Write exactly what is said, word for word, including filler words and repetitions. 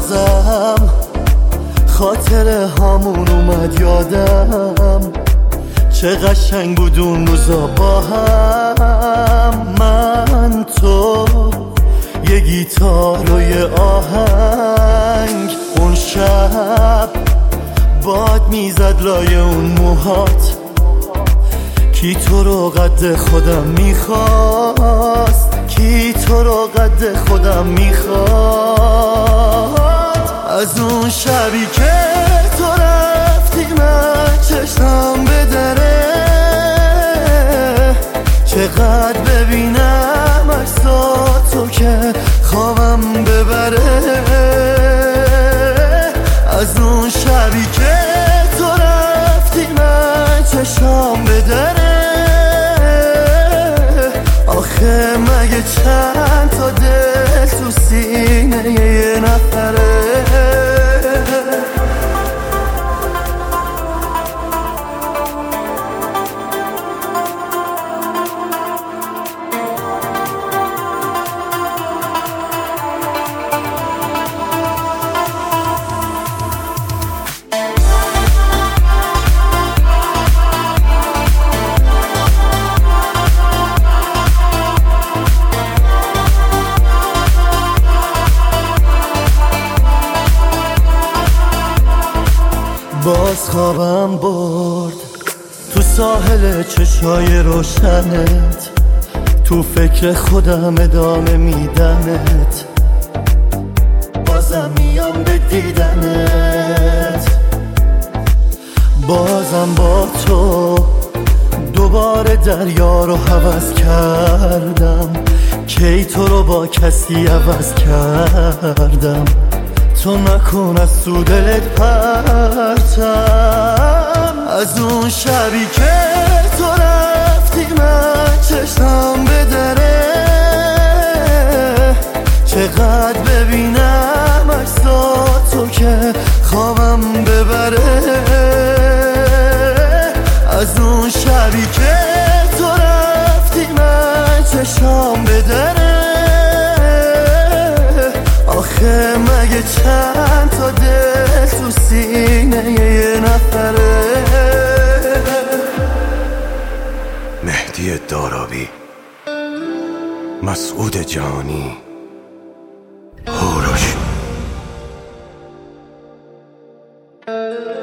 بازم خاطره هامون اومد یادم، چه قشنگ بود اون روزا با هم. من تو یه گیتار و یه آهنگ، اون شب باد میزد لای اون موهات، کی تو رو قد خودم میخواست، کی تو رو قد خودم میخواست. از اون شبی که تو رفتی من چشمم به دره، چقدر ببینم عکساتو که خوابم ببره. از اون شبی که تو رفتی من چشمم به دره، آخه مگه چند تا دل تو سینه یه نفره. باز خوابم برد تو ساحل چشای روشنت، تو فکر خودم ادامه میدمت، بازم میام به دیدنت. بازم با تو دوباره دریا رو هوس کردم، کی تو رو با کسی عوض کردم. تو نکن از تو دلت پرتم، از اون شبی که تو رفتی من چشمم به دره، چقدر ببینم عکساتو که خوابم ببره. از اون شبی که تو رفتی من چشمم به دره، آخه مگه چند تا دل تو سینه یه نفره. مهدی دارابی، مسعود جانی، هوروش.